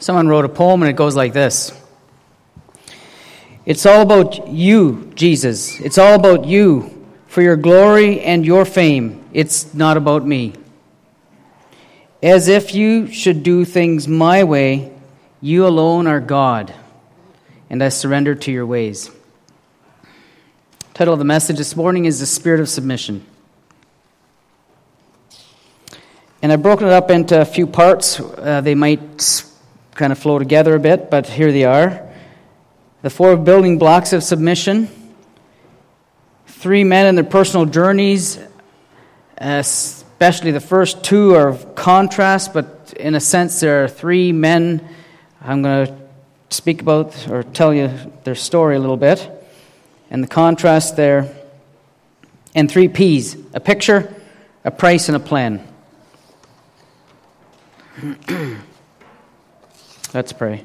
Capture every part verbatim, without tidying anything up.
Someone wrote a poem and it goes like this. It's all about you, Jesus. It's all about you, for your glory and your fame. It's not about me. As if you should do things my way, you alone are God, and I surrender to your ways. The title of the message this morning is The Spirit of Submission. And I've broken it up into a few parts. Uh, they might kind of flow together a bit, but here they are. The four building blocks of submission. Three men in their personal journeys, especially the first two are of contrast, but in a sense there are three men. I'm going to speak about or tell you their story a little bit and the contrast there. And three P's, a picture, a price, and a plan. Let's pray.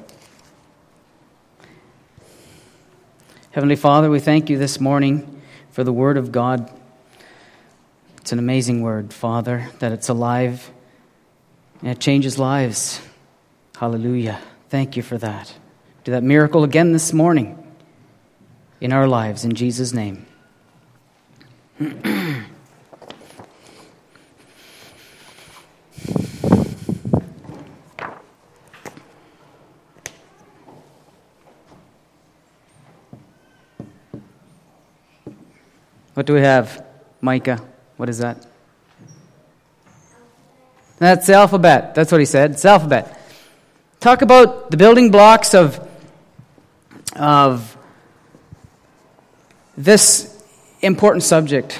Heavenly Father, we thank you this morning for the Word of God. It's an amazing Word, Father, that it's alive and it changes lives. Hallelujah. Thank you for that. Do that miracle again this morning in our lives, in Jesus' name. What do we have, Micah? What is that? That's the alphabet. That's what he said. It's the alphabet. Talk about the building blocks of, of this important subject.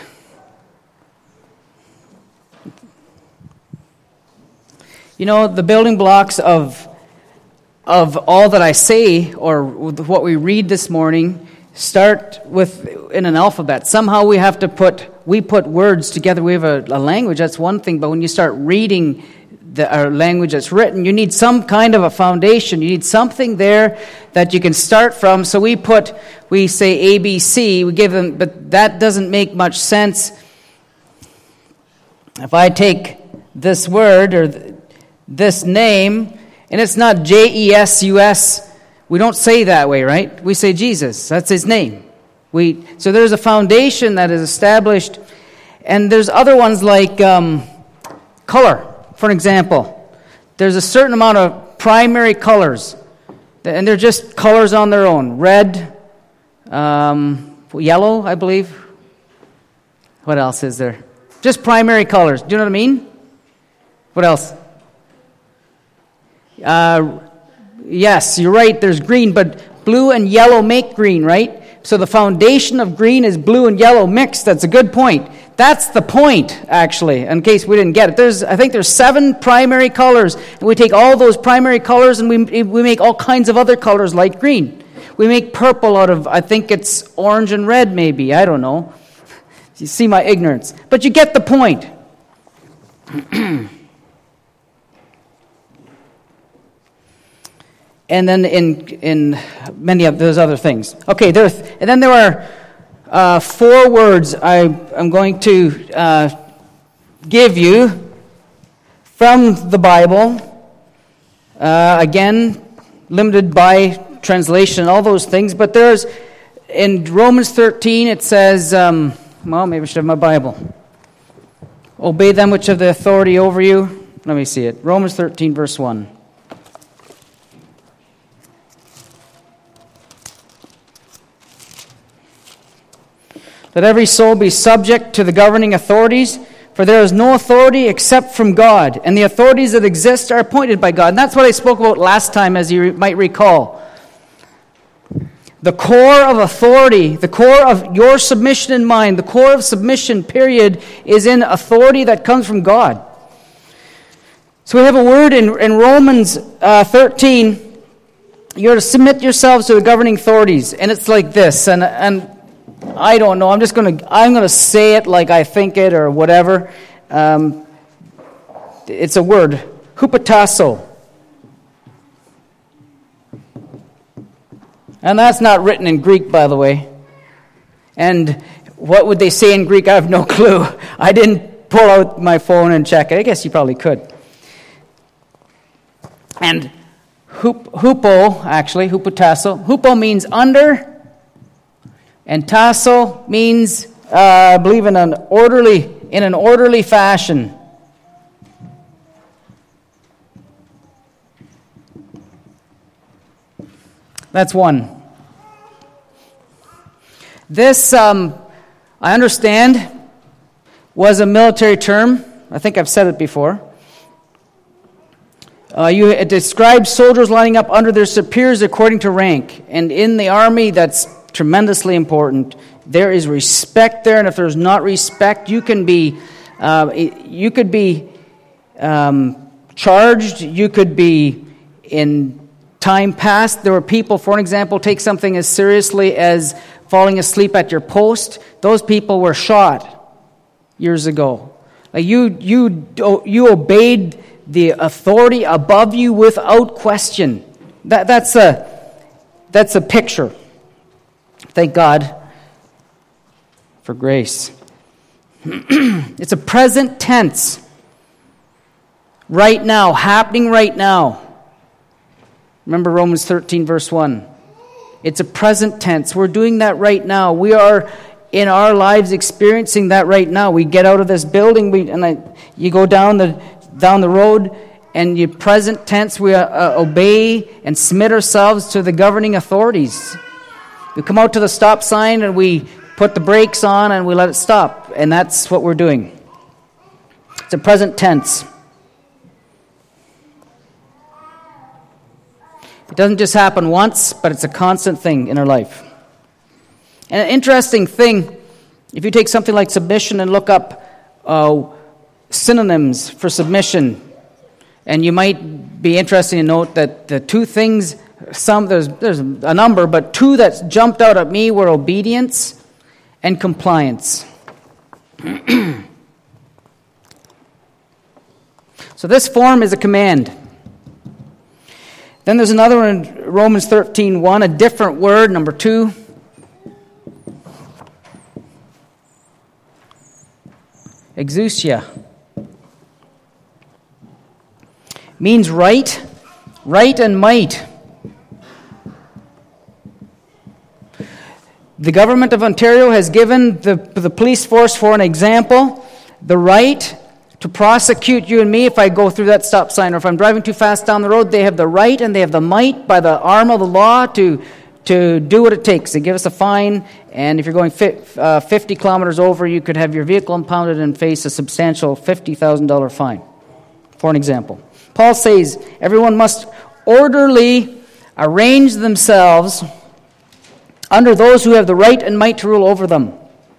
You know, the building blocks of, of all that I say, or what we read this morning, start with in an alphabet. Somehow we have to put we put words together. We have a, a language, that's one thing, but when you start reading the our language that's written, you need some kind of a foundation. You need something there that you can start from. So we put we say A B C, we give them, but that doesn't make much sense. If I take this word or th- this name, and it's not J E S U S, we don't say that way, right? We say Jesus. That's his name. We so there's a foundation that is established, and there's other ones like um, color, for an example. There's a certain amount of primary colors, and they're just colors on their own. Red, um, yellow, I believe. What else is there? Just primary colors. Do you know what I mean? What else? Uh, yes, you're right. There's green, but blue and yellow make green, right? So the foundation of green is blue and yellow mixed. That's a good point. That's the point, actually, in case we didn't get it. There's, I think there's seven primary colors, and we take all those primary colors and we we make all kinds of other colors like green. We make purple out of, I think it's orange and red maybe. I don't know. You see my ignorance. But you get the point. And then in in many of those other things. Okay, there. And then there are uh, four words I am going to uh, give you from the Bible. Uh, again, limited by translation, all those things. But there's in Romans thirteen. It says, um, well, maybe I should have my Bible. Obey them which have the authority over you. Let me see it. Romans thirteen, verse one. Let every soul be subject to the governing authorities, for there is no authority except from God, and the authorities that exist are appointed by God. And that's what I spoke about last time, as you might recall. The core of authority, the core of your submission in mind, the core of submission, period, is in authority that comes from God. So we have a word in, in Romans uh, thirteen, you're to submit yourselves to the governing authorities, and it's like this, and and I don't know. I'm just going to I'm going to say it like I think it or whatever. Um, it's a word, hupotasso. And that's not written in Greek, by the way. And what would they say in Greek? I have no clue. I didn't pull out my phone and check it. I guess you probably could. And Hup, hupo, actually, hupotasso. Hupo means under, and tasso means, uh, I believe, in an orderly, in an orderly fashion. That's one. This, um, I understand, was a military term. I think I've said it before. Uh, you, it describes soldiers lining up under their superiors according to rank. And in the army, that's tremendously important. There is respect there, and if there's not respect, you can be, uh, you could be um, charged. You could be in time past. There were people, for an example, take something as seriously as falling asleep at your post. Those people were shot years ago. Like you, you, you obeyed the authority above you without question. That, that's a that's a picture. Thank God for grace. It's a present tense. Right now, happening right now. Remember Romans thirteen, verse one. It's a present tense. We're doing that right now. We are in our lives experiencing that right now. We get out of this building, we and I, you go down the down the road, and you present tense, we uh, obey and submit ourselves to the governing authorities. We come out to the stop sign and we put the brakes on and we let it stop. And that's what we're doing. It's a present tense. It doesn't just happen once, but it's a constant thing in our life. And an interesting thing, if you take something like submission and look up uh, synonyms for submission, and you might be interested to note that the two things, some there's there's a number, but two that jumped out at me were obedience and compliance. So this form is a command. Then there's another one in Romans thirteen one, a different word, number two. Exousia. Means right, right and might. The government of Ontario has given the, the police force, for an example, the right to prosecute you and me if I go through that stop sign, or if I'm driving too fast down the road. They have the right and they have the might by the arm of the law to to do what it takes. They give us a fine, and if you're going fifty kilometers over, you could have your vehicle impounded and face a substantial fifty thousand dollars fine, for an example. Paul says everyone must orderly arrange themselves under those who have the right and might to rule over them.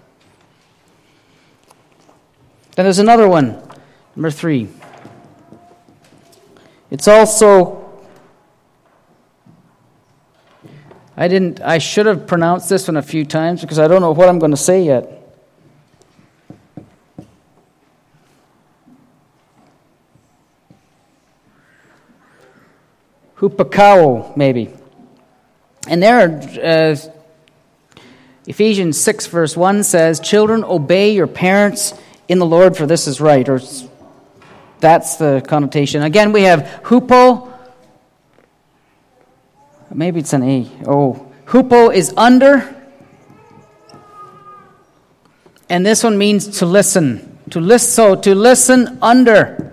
Then there's another one, number three. It's also, I didn't, I should have pronounced this one a few times because I don't know what I'm going to say yet. Hupakao, maybe. And there, uh, Ephesians six, verse one says, "Children, obey your parents in the Lord, for this is right." Or that's the connotation. Again, we have hupo. Maybe it's an A. Oh, hupo is under. And this one means to listen. To listen, so to listen under.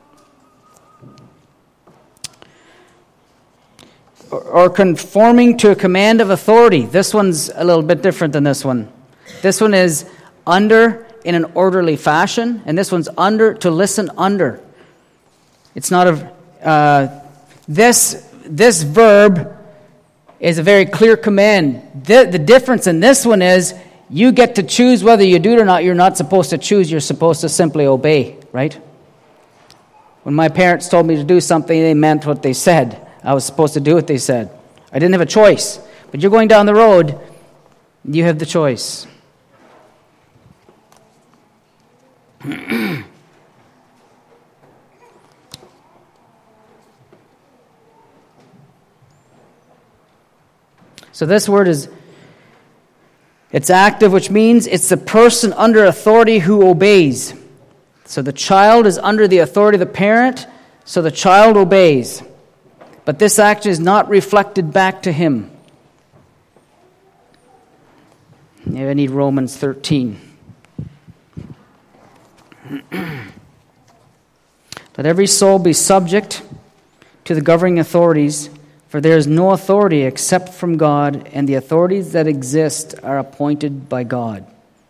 Or conforming to a command of authority. This one's a little bit different than this one. This one is under in an orderly fashion, and this one's under to listen under. It's not a uh, this this verb is a very clear command. The, the difference in this one is you get to choose whether you do it or not. You're not supposed to choose. You're supposed to simply obey, right? When my parents told me to do something, they meant what they said. I was supposed to do what they said. I didn't have a choice. But you're going down the road, you have the choice. So this word is, it's active, which means it's the person under authority who obeys. So the child is under the authority of the parent, so the child obeys. but this action is not reflected back to him. Maybe I need Romans thirteen. Let every soul be subject to the governing authorities, for there is no authority except from God, and the authorities that exist are appointed by God.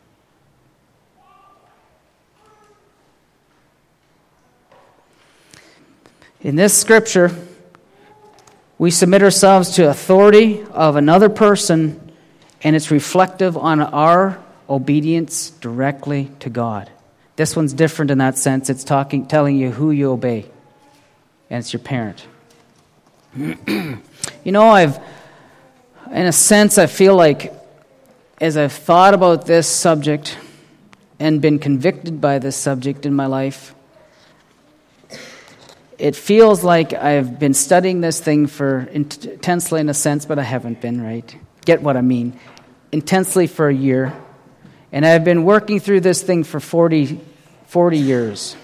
In this scripture, we submit ourselves to authority of another person, and it's reflective on our obedience directly to God. This one's different in that sense. It's talking, telling you who you obey, and it's your parent. You know, I've, in a sense, I feel like as I've thought about this subject and been convicted by this subject in my life, it feels like I've been studying this thing for intensely in a sense, but I haven't been, right? Get what I mean? Intensely for a year. And I've been working through this thing for forty, forty years.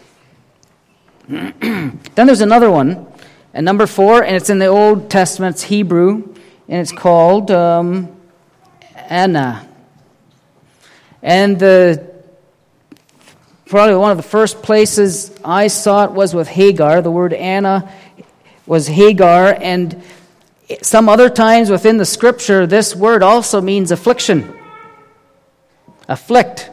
Then there's another one, and number four, and it's in the Old Testament, it's Hebrew, and it's called um, Anna. And the probably one of the first places I saw it was with Hagar. The word Anna was Hagar, and some other times within the Scripture, this word also means affliction. Afflict.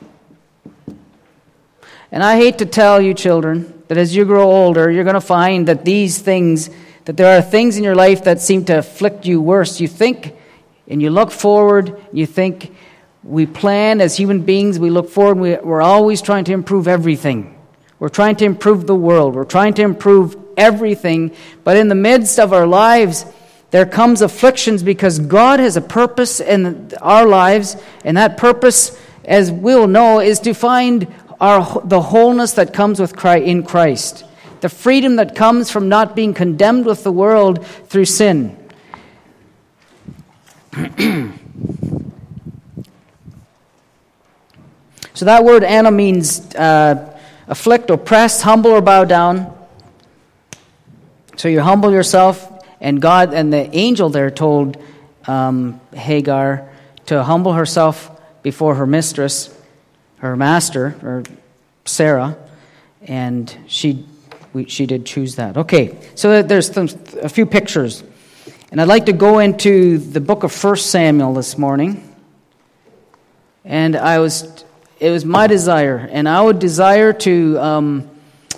And I hate to tell you, children, that as you grow older, you're going to find that these things, that there are things in your life that seem to afflict you worse. You think, and you look forward, you think, we plan as human beings, we look forward, we, we're always trying to improve everything. We're trying to improve the world. We're trying to improve everything. But in the midst of our lives, there comes afflictions because God has a purpose in our lives, and that purpose, as we'll know, is to find our the wholeness that comes with Christ, in Christ, the freedom that comes from not being condemned with the world through sin. So that word Anna means uh, afflict, oppress, humble, or bow down. So you humble yourself. And God and the angel there told um, Hagar to humble herself before her mistress, her master, or Sarah, and she we, she did choose that. Okay, so there's some, a few pictures, and I'd like to go into the book of First Samuel this morning. And I was, it was my desire, and I would desire to um,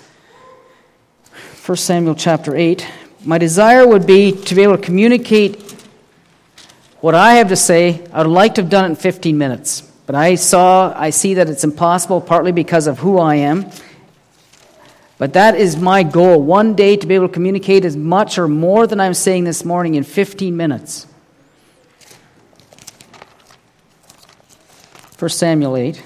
First Samuel chapter eight. My desire would be to be able to communicate what I have to say. I would like to have done it in fifteen minutes. But I saw, I see that it's impossible, partly because of who I am. But that is my goal, one day to be able to communicate as much or more than I'm saying this morning in fifteen minutes. First Samuel eight.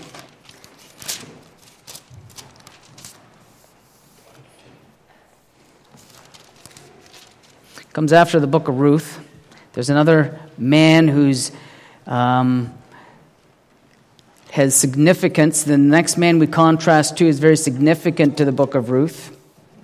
Comes after the book of Ruth. There's another man who's um, has significance. The next man we contrast to is very significant to the book of Ruth.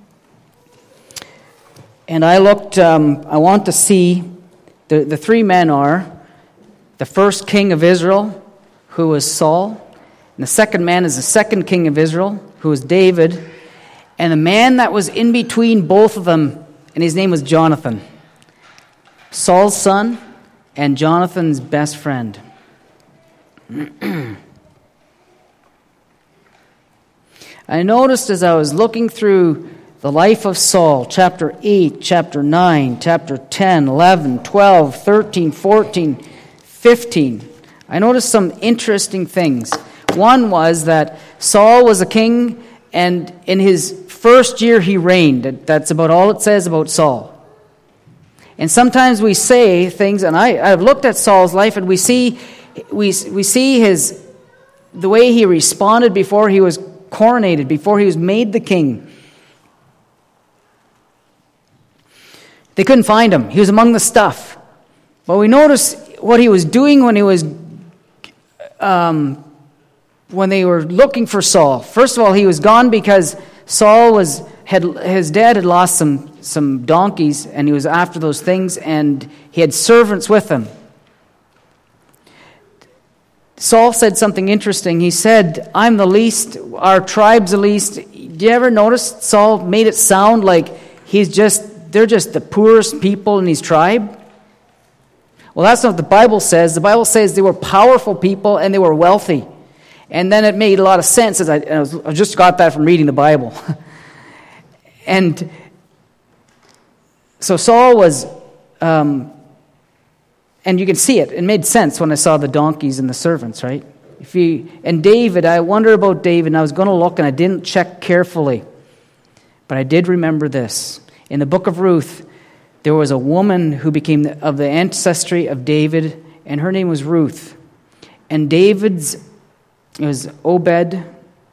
And I looked, um, I want to see, the, the three men are the first king of Israel, who was Saul. And the second man is the second king of Israel, who was David. And the man that was in between both of them, and his name was Jonathan, Saul's son and Jonathan's best friend. I noticed as I was looking through the life of Saul, chapter eight, chapter nine, chapter ten, eleven, twelve, thirteen, fourteen, fifteen, I noticed some interesting things. One was that Saul was a king, and in his first year he reigned. That's about all it says about Saul. And sometimes we say things, and I, I've looked at Saul's life, and we see we we see his the way he responded before he was coronated, before he was made the king. They couldn't find him. He was among the stuff. But we notice what he was doing when he was um, when they were looking for Saul. First of all, he was gone because Saul was had his dad had lost some some donkeys, and he was after those things, and he had servants with him. Saul said something interesting. He said, I'm the least, our tribe's the least. Do you ever notice Saul made it sound like he's just, they're just the poorest people in his tribe? Well, that's not what the Bible says. The Bible says they were powerful people and they were wealthy. And then it made a lot of sense. As I, I, was, I just got that from reading the Bible. And so Saul was, um, and you can see it. It made sense when I saw the donkeys and the servants, right? If you and David, I wonder about David, and I was going to look and I didn't check carefully. But I did remember this. In the book of Ruth, there was a woman who became of the ancestry of David, and her name was Ruth. And David's, it was Obed,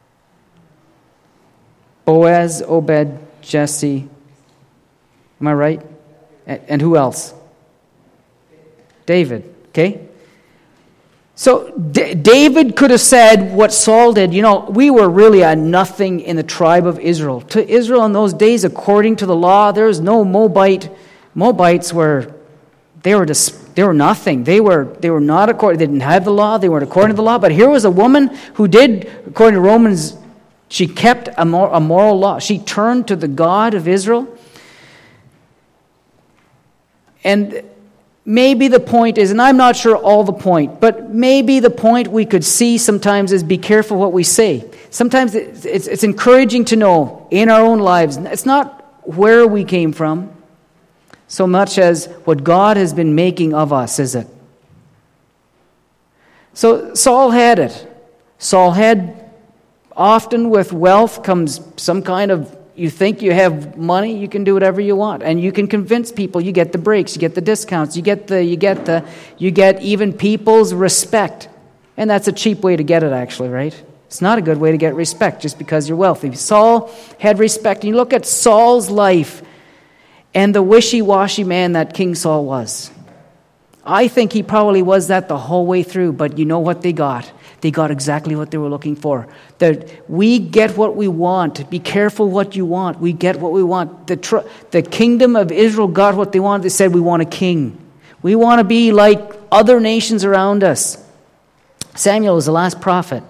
Boaz, Obed, Jesse. Am I right? And who else? David, okay? So D- David could have said what Saul did. You know, we were really a nothing in the tribe of Israel. To Israel in those days, according to the law, there was no Moabite. Moabites were, they were just, they were nothing. They were they were not according, they didn't have the law, they weren't according to the law. But here was a woman who did, according to Romans, she kept a, mor- a moral law. She turned to the God of Israel. And maybe the point is, and I'm not sure all the point, but maybe the point we could see sometimes is be careful what we say. Sometimes it's, it's, it's encouraging to know in our own lives, it's not where we came from so much as what God has been making of us, is it? So Saul had it. Saul had, often with wealth comes some kind of, you think you have money, you can do whatever you want, and you can convince people. You get the breaks, you get the discounts, you get the, you get the, you get even people's respect, and that's a cheap way to get it, actually, right? It's not a good way to get respect just because you're wealthy. Saul had respect. And you look at Saul's life and the wishy-washy man that King Saul was. I think he probably was that the whole way through, but you know what they got? They got exactly what they were looking for. That we get what we want. Be careful what you want. We get what we want. The, tr- the kingdom of Israel got what they wanted. They said, we want a king. We want to be like other nations around us. Samuel was the last prophet.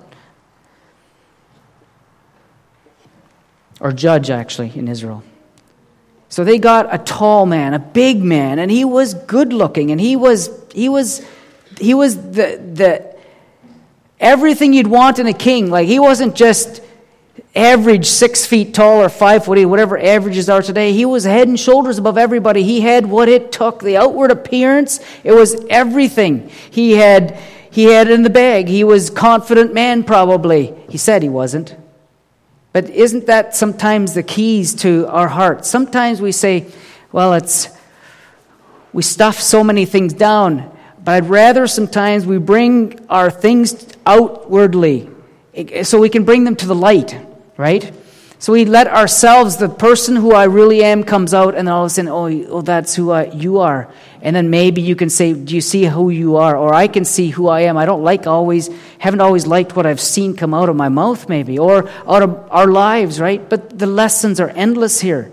Or judge, actually, in Israel. So they got a tall man, a big man, and he was good looking, and he was he was he was the the everything you'd want in a king. Like, he wasn't just average six feet tall or five foot eight, whatever averages are today. He was head and shoulders above everybody. He had what it took. The outward appearance, it was everything. He had he had it in the bag. He was confident man, probably. He said he wasn't. But isn't that sometimes the keys to our heart? Sometimes we say, well, it's we stuff so many things down. But I'd rather sometimes we bring our things outwardly so we can bring them to the light, right? So we let ourselves, the person who I really am comes out, and then all of a sudden, oh, oh that's who I, you are. And then maybe you can say, do you see who you are? Or I can see who I am. I don't like always, haven't always liked what I've seen come out of my mouth maybe, or out of our lives, right? But the lessons are endless here.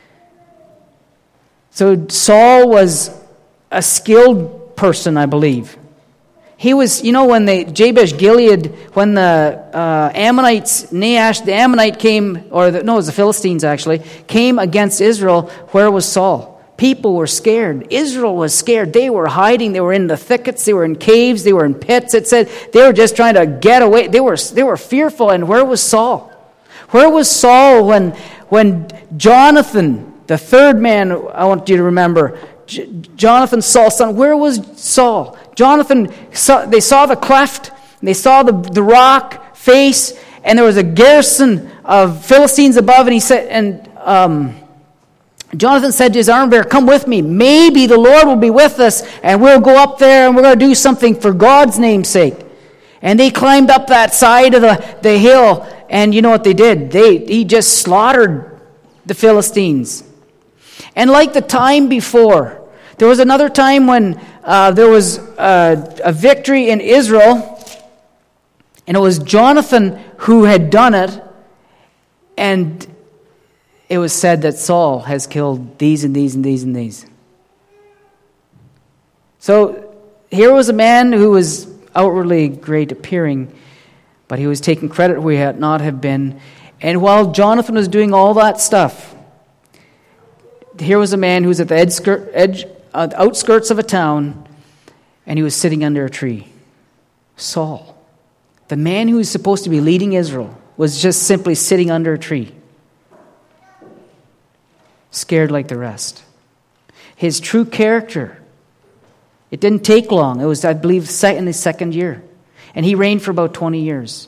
So Saul was a skilled person, I believe. He was, you know, when the Jabesh Gilead, when the uh, Ammonites, Nahash the Ammonite came, or the, no, it was the Philistines actually, came against Israel, where was Saul? People were scared. Israel was scared. They were hiding. They were in the thickets. They were in caves. They were in pits. It said they were just trying to get away. They were they were fearful. And where was Saul? Where was Saul when when Jonathan, the third man, I want you to remember, J- Jonathan, Saul's son, where was Saul? Jonathan, saw, they saw the cleft, and they saw the, the rock face, and there was a garrison of Philistines above, and he said, and um, Jonathan said to his armor bearer, come with me. Maybe the Lord will be with us, and we'll go up there, and we're going to do something for God's name's sake. And they climbed up that side of the, the hill, and you know what they did? They He just slaughtered the Philistines. And like the time before, there was another time when uh, there was uh, a victory in Israel, and it was Jonathan who had done it, and it was said that Saul has killed these and these and these and these. So here was a man who was outwardly great appearing, but he was taking credit where he had not have been. And while Jonathan was doing all that stuff, here was a man who was at the edge, edge, uh, outskirts of a town, and he was sitting under a tree. Saul, the man who was supposed to be leading Israel, was just simply sitting under a tree, scared like the rest. His true character, it didn't take long. It was, I believe, in his second year. And he reigned for about twenty years.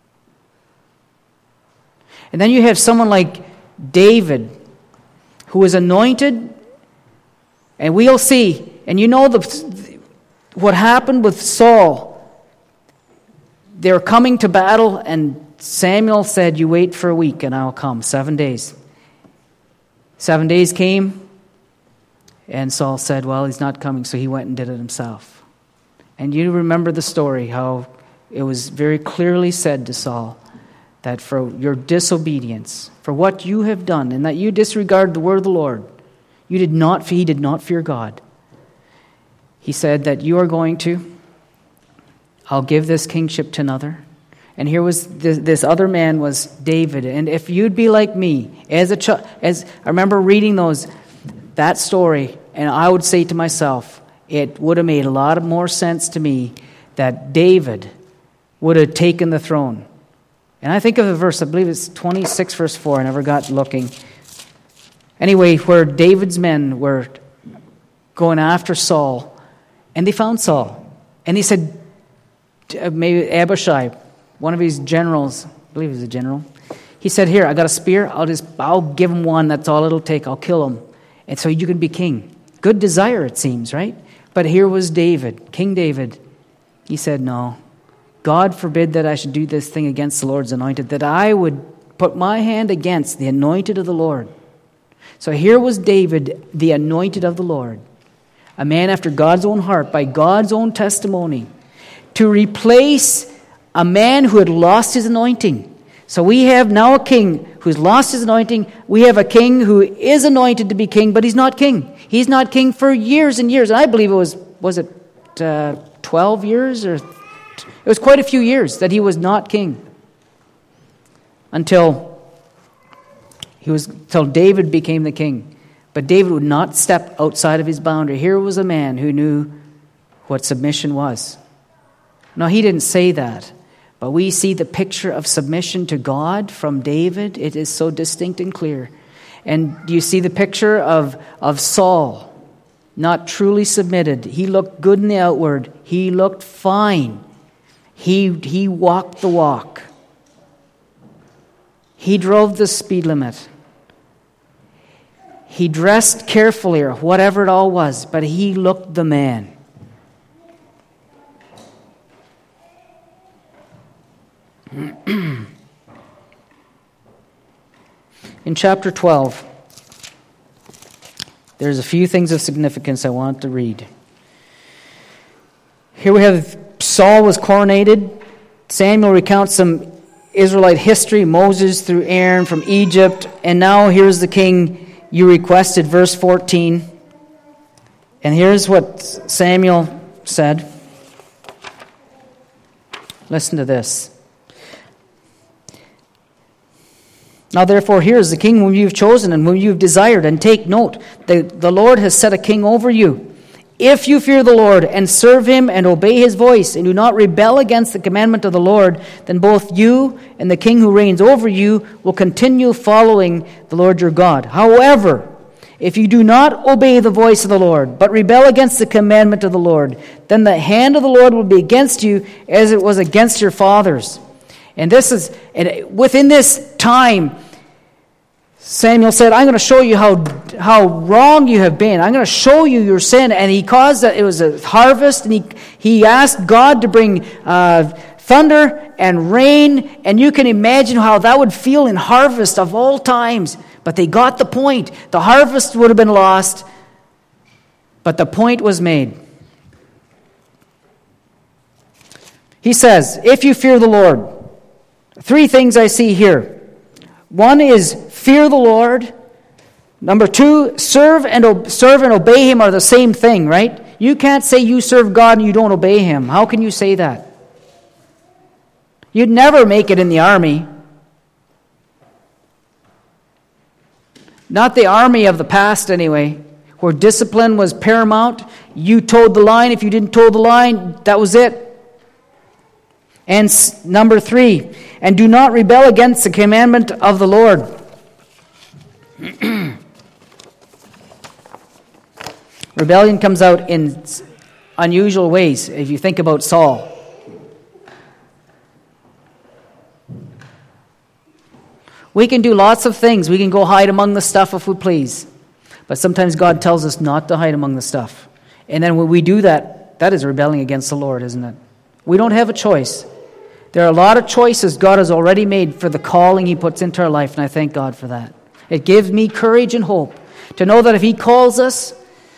And then you have someone like David, who was anointed, and we'll see. And you know the, what happened with Saul. They were coming to battle, and Samuel said, you wait for a week, and I'll come. Seven days. Seven days came. And Saul said, well, he's not coming, so he went and did it himself. And you remember the story, how it was very clearly said to Saul that for your disobedience, for what you have done, and that you disregard the word of the Lord, you did not, he did not fear God. He said that you are going to, I'll give this kingship to another. And here was this, this other man was David. And if you'd be like me, as a child, as I remember reading those, that story, and I would say to myself, it would have made a lot of more sense to me that David would have taken the throne. And I think of the verse, I believe it's twenty-six verse four, I never got looking. Anyway, where David's men were going after Saul, and they found Saul. And they said, maybe Abishai, one of his generals, I believe he was a general, he said, here, I got a spear, I'll just, I'll give him one, that's all it'll take, I'll kill him. And so you can be king. Good desire, it seems, right? But here was David, King David. He said, no, God forbid that I should do this thing against the Lord's anointed, that I would put my hand against the anointed of the Lord. So here was David, the anointed of the Lord, a man after God's own heart, by God's own testimony, to replace a man who had lost his anointing. So we have now a king who's lost his anointing. We have a king who is anointed to be king, but he's not king. He's not king for years and years. And I believe it was, was it uh, twelve years? Or it was quite a few years that he was not king. Until he was, until David became the king. But David would not step outside of his boundary. Here was a man who knew what submission was. Now, he didn't say that. But we see the picture of submission to God from David. It is so distinct and clear. And you see the picture of, of Saul, not truly submitted. He looked good in the outward. He looked fine. He, he walked the walk. He drove the speed limit. He dressed carefully, or whatever it all was, but he looked the man. In chapter twelve, there's a few things of significance I want to read. Here we have Saul was coronated. Samuel recounts some Israelite history, Moses through Aaron from Egypt, and now here's the king you requested, verse fourteen. And here's what Samuel said. Listen to this. Now therefore, here is the king whom you have chosen and whom you have desired. And take note, the, the Lord has set a king over you. If you fear the Lord and serve him and obey his voice and do not rebel against the commandment of the Lord, then both you and the king who reigns over you will continue following the Lord your God. However, if you do not obey the voice of the Lord, but rebel against the commandment of the Lord, then the hand of the Lord will be against you as it was against your fathers. And this is, and within this time, Samuel said, I'm going to show you how how wrong you have been. I'm going to show you your sin. And he caused that it was a harvest, and he, he asked God to bring uh, thunder and rain. And you can imagine how that would feel in harvest of all times. But they got the point. The harvest would have been lost, but the point was made. He says, if you fear the Lord, three things I see here. One is fear the Lord. Number two, serve and serve and obey Him are the same thing, right? You can't say you serve God and you don't obey Him. How can you say that? You'd never make it in the army. Not the army of the past, anyway, where discipline was paramount. You toed the line. If you didn't toe the line, that was it. And number three, and do not rebel against the commandment of the Lord. Rebellion comes out in unusual ways, if you think about Saul. We can do lots of things. We can go hide among the stuff if we please. But sometimes God tells us not to hide among the stuff. And then when we do that, that is rebelling against the Lord, isn't it? We don't have a choice. There are a lot of choices God has already made for the calling He puts into our life, and I thank God for that. It gives me courage and hope to know that if He calls us,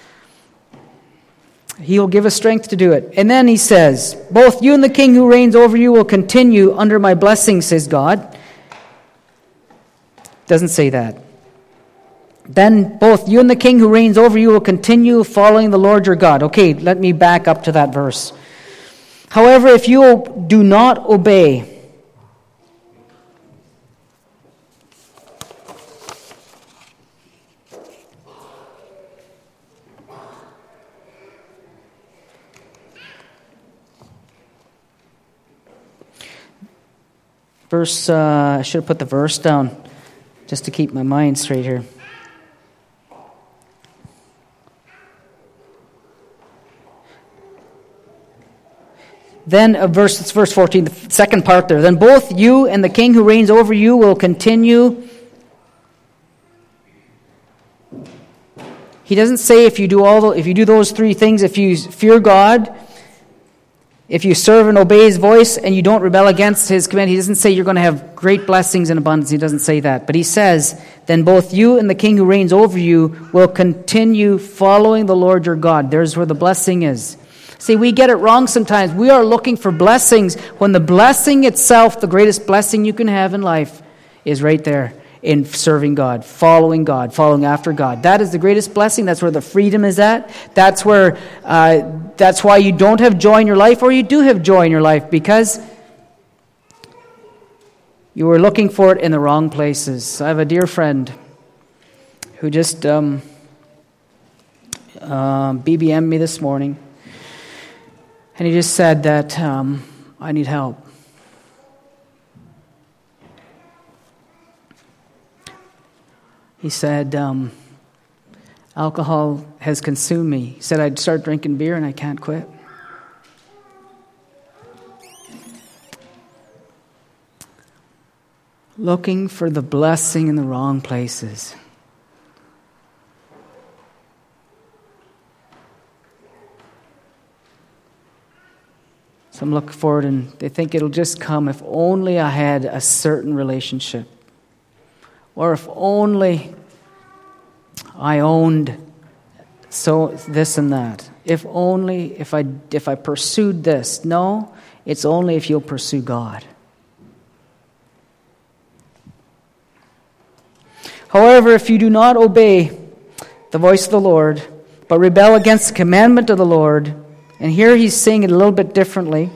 He will give us strength to do it. And then He says, both you and the king who reigns over you will continue under my blessing, says God. Doesn't say that. Then both you and the king who reigns over you will continue following the Lord your God. Okay, let me back up to that verse. However, if you do not obey, verse, uh, I should have put the verse down just to keep my mind straight here. Then, uh, verse, it's verse fourteen, the second part there. Then both you and the king who reigns over you will continue. He doesn't say if you do all the, if you do those three things, if you fear God, if you serve and obey His voice, and you don't rebel against His command. He doesn't say you're going to have great blessings in abundance. He doesn't say that. But He says, then both you and the king who reigns over you will continue following the Lord your God. There's where the blessing is. See, we get it wrong sometimes. We are looking for blessings when the blessing itself, the greatest blessing you can have in life, is right there in serving God, following God, following after God. That is the greatest blessing. That's where the freedom is at. That's where, uh, that's why you don't have joy in your life, or you do have joy in your life, because you were looking for it in the wrong places. I have a dear friend who just um, uh, B B M'd me this morning. And he just said that um, I need help. He said, um, alcohol has consumed me. He said I'd start drinking beer and I can't quit. Looking for the blessing in the wrong places. Some look forward and they think it'll just come if only I had a certain relationship. Or if only I owned so this and that. If only if I if I pursued this. No, it's only if you'll pursue God. However, if you do not obey the voice of the Lord, but rebel against the commandment of the Lord, and here he's saying it a little bit differently.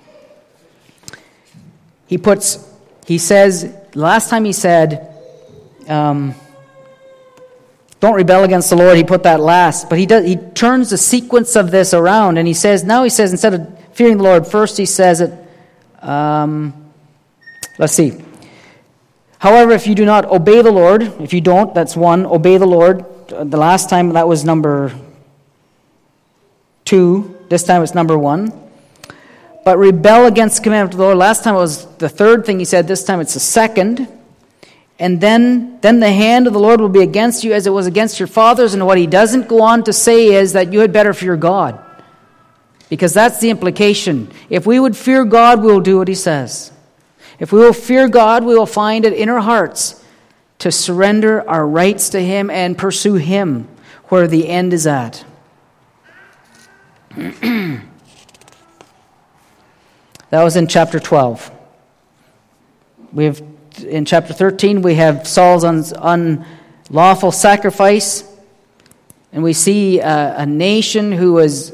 He puts, he says, last time he said, um, don't rebel against the Lord. He put that last. But he does, he turns the sequence of this around, and he says, now he says, instead of fearing the Lord, first he says it, um, let's see. However, if you do not obey the Lord, if you don't, that's one, obey the Lord. The last time that was number two. This time it's number one. But rebel against the commandment of the Lord. Last time it was the third thing he said. This time it's the second. And then, then the hand of the Lord will be against you as it was against your fathers. And what he doesn't go on to say is that you had better fear God. Because that's the implication. If we would fear God, we will do what he says. If we will fear God, we will find it in our hearts to surrender our rights to him and pursue him where the end is at. That was in chapter twelve. We have in chapter thirteen, we have Saul's un, unlawful sacrifice. And we see a, a nation who was,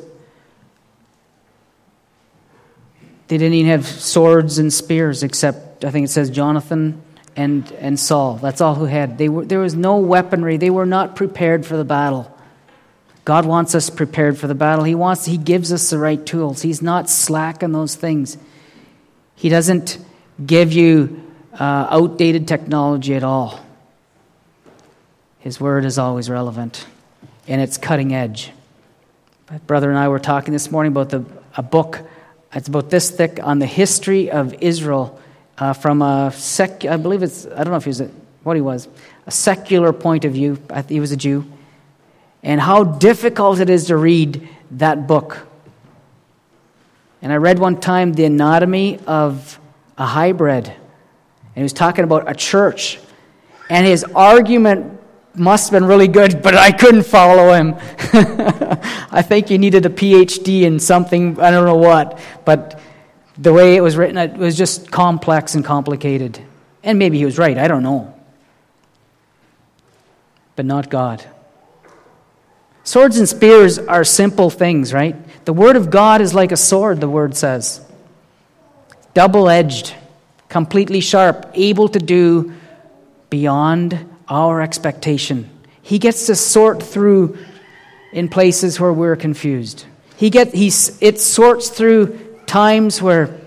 they didn't even have swords and spears except, I think it says Jonathan and, and Saul. That's all who had. They were, there was no weaponry. They were not prepared for the battle. God wants us prepared for the battle. He wants, He gives us the right tools. He's not slack on those things. He doesn't give you uh, outdated technology at all. His word is always relevant, and it's cutting edge. My brother and I were talking this morning about the, a book. It's about this thick on the history of Israel uh, from a sec. I believe it's. I don't know if he was a, what he was. A secular point of view. I think he was a Jew. And how difficult it is to read that book. And I read one time the anatomy of a hybrid. And he was talking about a church. And his argument must have been really good, but I couldn't follow him. I think he needed a P H D in something, I don't know what. But the way it was written, it was just complex and complicated. And maybe he was right, I don't know. But not God. Swords and spears are simple things, right? The word of God is like a sword, the word says. Double-edged, completely sharp, able to do beyond our expectation. He gets to sort through in places where we're confused. He get he it sorts through times where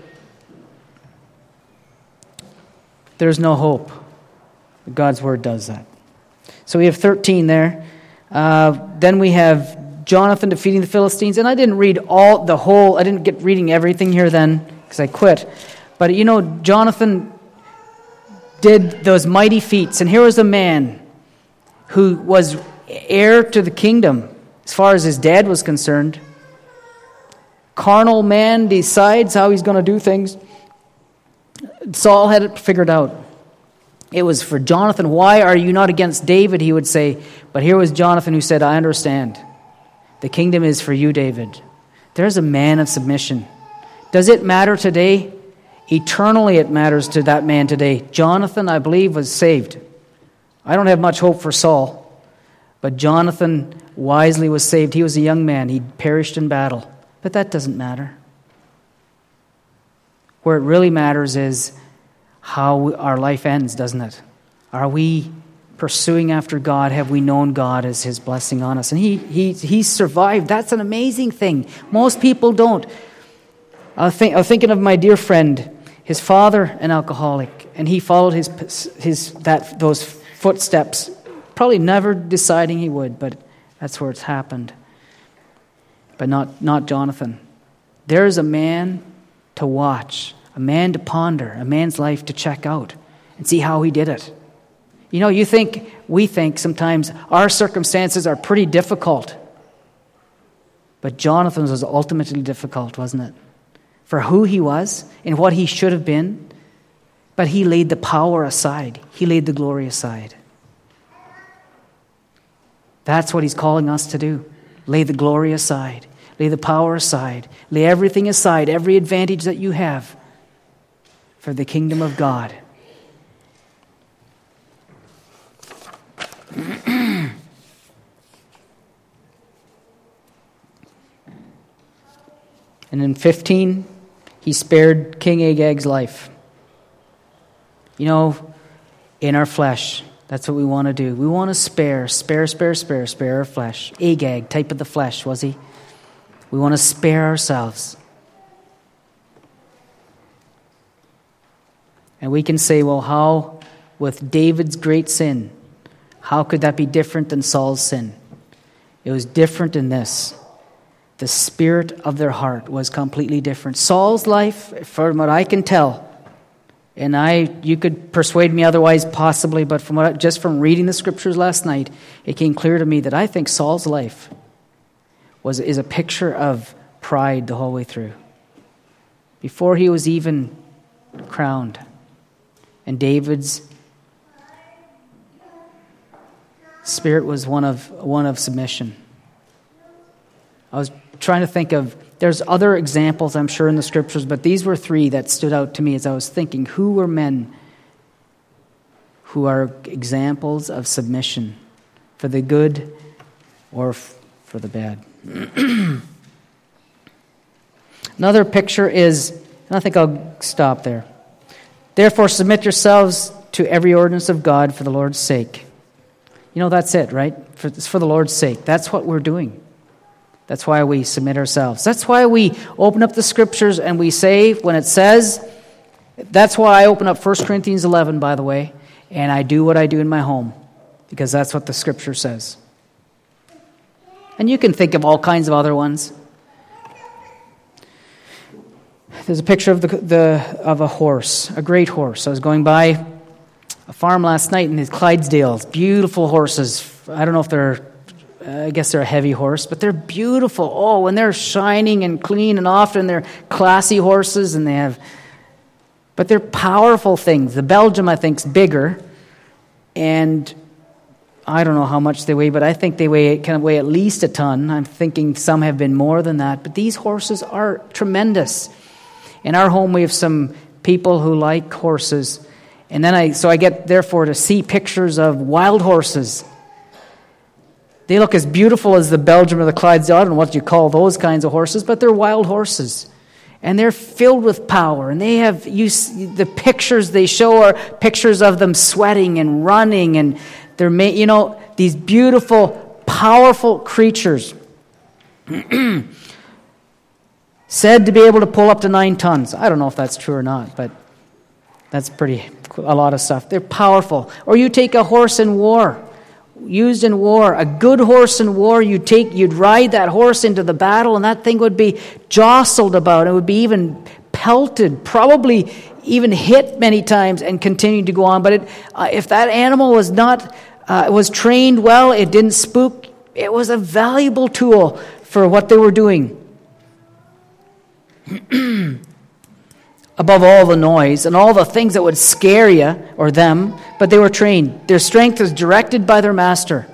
there's no hope. God's word does that. So we have thirteen there. Uh, then we have Jonathan defeating the Philistines. And I didn't read all, the whole, I didn't get reading everything here then, because I quit. But you know, Jonathan did those mighty feats. And here was a man who was heir to the kingdom, as far as his dad was concerned. Carnal man decides how he's going to do things. Saul had it figured out. It was for Jonathan. Why are you not against David, he would say. But here was Jonathan who said, I understand. The kingdom is for you, David. There's a man of submission. Does it matter today? Eternally it matters to that man today. Jonathan, I believe, was saved. I don't have much hope for Saul. But Jonathan wisely was saved. He was a young man. He perished in battle. But that doesn't matter. Where it really matters is how our life ends, doesn't it? Are we pursuing after God? Have we known God as His blessing on us? And he he he survived. That's an amazing thing. Most people don't. I was, think, I was thinking of my dear friend. His father, an alcoholic, and he followed his his that those footsteps. Probably never deciding he would, but that's where it's happened. But not not Jonathan. There is a man to watch. A man to ponder, a man's life to check out and see how he did it. You know, you think, we think sometimes our circumstances are pretty difficult. But Jonathan's was ultimately difficult, wasn't it? For who he was and what he should have been. But he laid the power aside. He laid the glory aside. That's what he's calling us to do. Lay the glory aside. Lay the power aside. Lay everything aside, every advantage that you have, for the kingdom of God. And in fifteen, he spared King Agag's life. You know, in our flesh, that's what we want to do. We want to spare, spare, spare, spare, spare our flesh. Agag, type of the flesh, was he? We want to spare ourselves. And we can say, well, how, with David's great sin, how could that be different than Saul's sin? It was different in this. The spirit of their heart was completely different. Saul's life, from what I can tell, and I, you could persuade me otherwise possibly, but from what, just from reading the scriptures last night, it came clear to me that I think Saul's life was is a picture of pride the whole way through. Before he was even crowned. And David's spirit was one of one of submission. I was trying to think of, there's other examples I'm sure in the scriptures, but these were three that stood out to me as I was thinking, who were men who are examples of submission for the good or f- for the bad. Another picture is, and I think I'll stop there. Therefore, submit yourselves to every ordinance of God for the Lord's sake. You know, that's it, right? For, it's for the Lord's sake. That's what we're doing. That's why we submit ourselves. That's why we open up the Scriptures and we say, when it says, that's why I open up First Corinthians eleven, by the way, and I do what I do in my home, because that's what the Scripture says. And you can think of all kinds of other ones. There's a picture of the, the of a horse, a great horse. I was going by a farm last night in the Clydesdales. Beautiful horses. I don't know if they're, I guess they're a heavy horse, but they're beautiful. Oh, when they're shining and clean, and often they're classy horses, and they have, but they're powerful things. The Belgium, I think, is bigger, and I don't know how much they weigh, but I think they weigh kind of weigh at least a ton. I'm thinking some have been more than that, but these horses are tremendous. In our home, we have some people who like horses, and then I so I get therefore to see pictures of wild horses. They look as beautiful as the Belgium or the Clydesdale. I don't know what you call those kinds of horses, but they're wild horses, and they're filled with power. And they have you the pictures they show are pictures of them sweating and running, and they're made, you know, these beautiful, powerful creatures. Said to be able to pull up to nine tons. I don't know if that's true or not, but that's pretty, a lot of stuff. They're powerful. Or you take a horse in war, used in war, a good horse in war, you take, you'd ride that horse into the battle, and that thing would be jostled about. It would be even pelted, probably even hit many times, and continue to go on. But it, uh, if that animal was not, uh, was trained well, it didn't spook, it was a valuable tool for what they were doing. Above all the noise and all the things that would scare you or them, but they were trained. Their strength was directed by their master.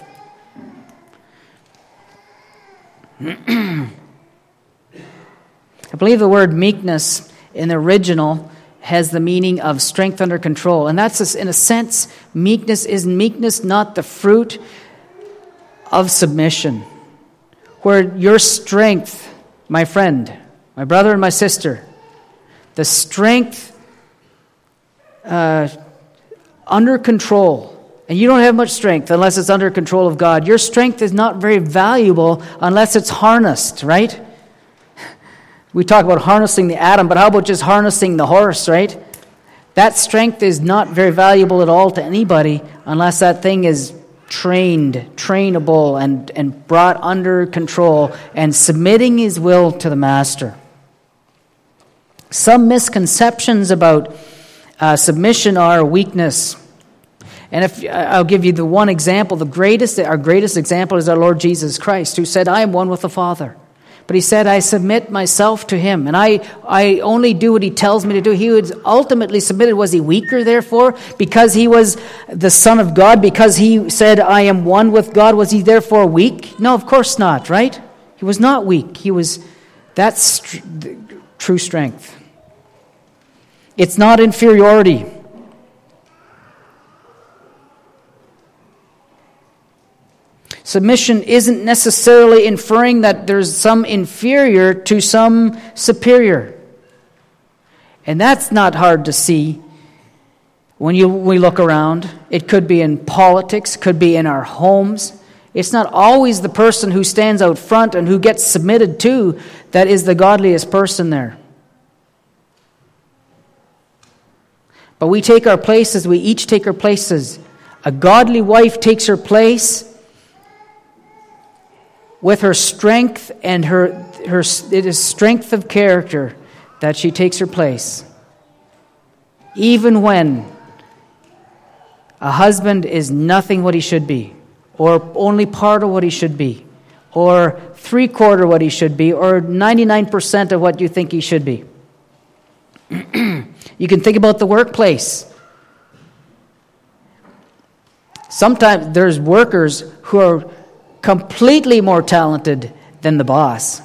I believe the word meekness in the original has the meaning of strength under control. And that's, in a sense, meekness is meekness not the fruit of submission, where your strength, my friend, my brother and my sister, the strength uh, under control, and you don't have much strength unless it's under control of God. Your strength is not very valuable unless it's harnessed, right? We talk about harnessing the atom, but how about just harnessing the horse, right? That strength is not very valuable at all to anybody unless that thing is trained, trainable, and, and brought under control and submitting his will to the master. Some misconceptions about uh, submission are weakness. And if I'll give you the one example, the greatest, our greatest example is our Lord Jesus Christ, who said, I am one with the Father. But he said, I submit myself to him, and I, I only do what he tells me to do. He was ultimately submitted. Was he weaker, therefore, because he was the Son of God, because he said, I am one with God? Was he therefore weak? No, of course not, right? He was not weak. He was, that's tr- true strength. It's not inferiority. Submission isn't necessarily inferring that there's some inferior to some superior. And that's not hard to see when you we look around. It could be in politics, could be in our homes. It's not always the person who stands out front and who gets submitted to that is the godliest person there. But we take our places, we each take our places. A godly wife takes her place with her strength and her, her it is strength of character that she takes her place. Even when a husband is nothing what he should be, or only part of what he should be, or three-quarter what he should be, or ninety-nine percent of what you think he should be. You can think about the workplace. Sometimes there's workers who are completely more talented than the boss.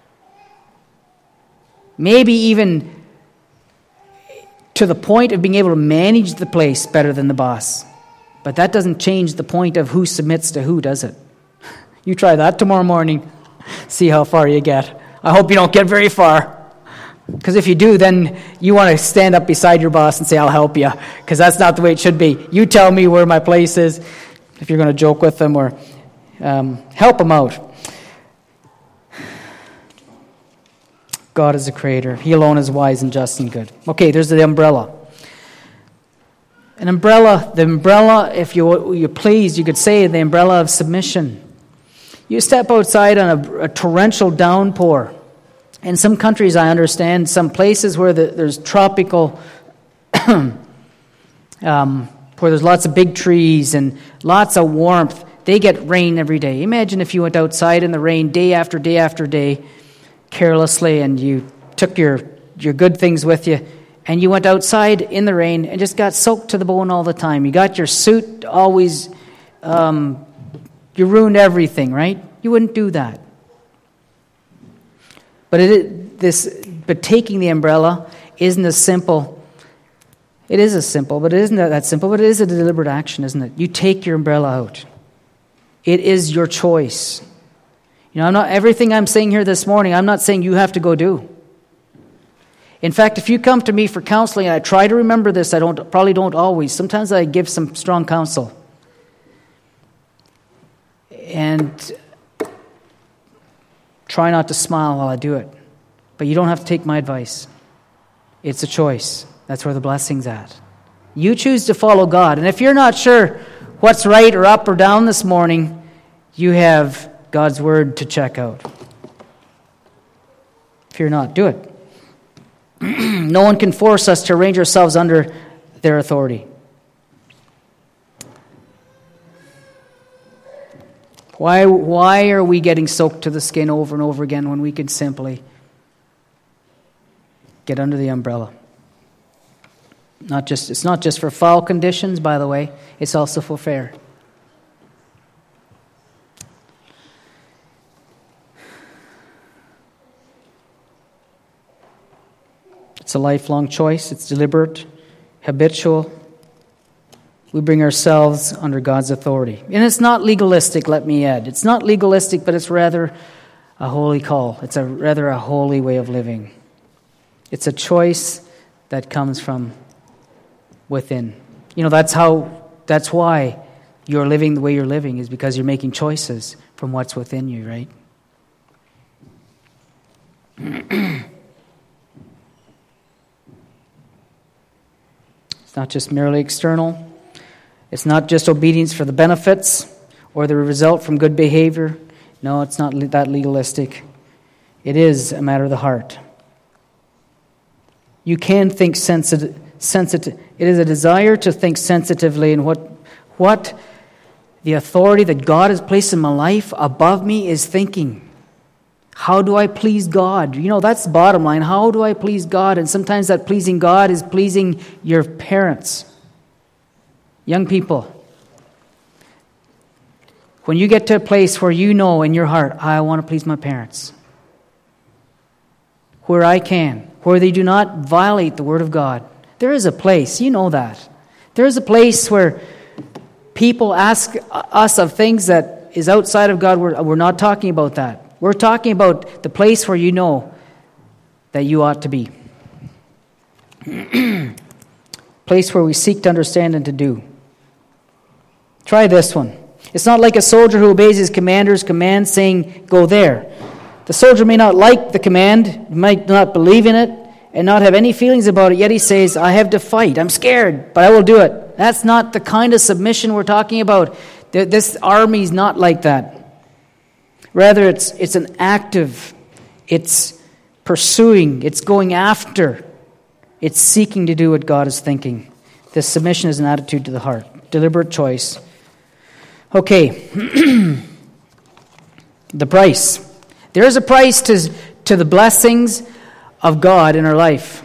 Maybe even to the point of being able to manage the place better than the boss. But that doesn't change the point of who submits to who, does it? You try that tomorrow morning. See how far you get. I hope you don't get very far. Because if you do, then you want to stand up beside your boss and say, I'll help you. Because that's not the way it should be. You tell me where my place is, if you're going to joke with them or um, help them out. God is the creator. He alone is wise and just and good. Okay, there's the umbrella. An umbrella, the umbrella, if you, you please, you could say the umbrella of submission. You step outside on a, a torrential downpour. In some countries, I understand, some places where the, there's tropical, um, where there's lots of big trees and lots of warmth, they get rain every day. Imagine if you went outside in the rain day after day after day, carelessly, and you took your, your good things with you, and you went outside in the rain and just got soaked to the bone all the time. You got your suit always, um, you ruined everything, right? You wouldn't do that. But it, this, but taking the umbrella isn't as simple. It is as simple, but it isn't that simple. But it is a deliberate action, isn't it? You take your umbrella out. It is your choice. You know, I'm not everything I'm saying here this morning. I'm not saying you have to go do. In fact, if you come to me for counseling, and I try to remember this. I don't probably don't always. Sometimes I give some strong counsel, and try not to smile while I do it. But you don't have to take my advice. It's a choice. That's where the blessing's at. You choose to follow God. And if you're not sure what's right or up or down this morning, you have God's word to check out. If you're not, do it. No one can force us to arrange ourselves under their authority. Why, why are we getting soaked to the skin over and over again when we could simply get under the umbrella? Not just, it's not just for foul conditions, by the way. It's also for fair. It's a lifelong choice. It's deliberate, habitual. We bring ourselves under God's authority. And it's not legalistic, let me add. It's not legalistic, but it's rather a holy call. It's a rather a holy way of living. It's a choice that comes from within. You know, that's how, that's why you're living the way you're living, is because you're making choices from what's within you, right? It's not just merely external. It's not just obedience for the benefits or the result from good behavior. No, it's not that legalistic. It is a matter of the heart. You can think sensitive. sensitive. It is a desire to think sensitively in what, what the authority that God has placed in my life above me is thinking. How do I please God? You know, that's the bottom line. How do I please God? And sometimes that pleasing God is pleasing your parents. Young people, when you get to a place where you know in your heart, I want to please my parents, where I can, where they do not violate the Word of God, there is a place, you know that. There is a place where people ask us of things that is outside of God. We're, we're not talking about that. We're talking about the place where you know that you ought to be. Place where we seek to understand and to do. Try this one. It's not like a soldier who obeys his commander's command saying, go there. The soldier may not like the command, might not believe in it, and not have any feelings about it, yet he says, I have to fight. I'm scared, but I will do it. That's not the kind of submission we're talking about. This army's not like that. Rather, it's it's an active, it's pursuing, it's going after, it's seeking to do what God is thinking. This submission is an attitude to the heart, deliberate choice. Okay, the price. There is a price to, to the blessings of God in our life.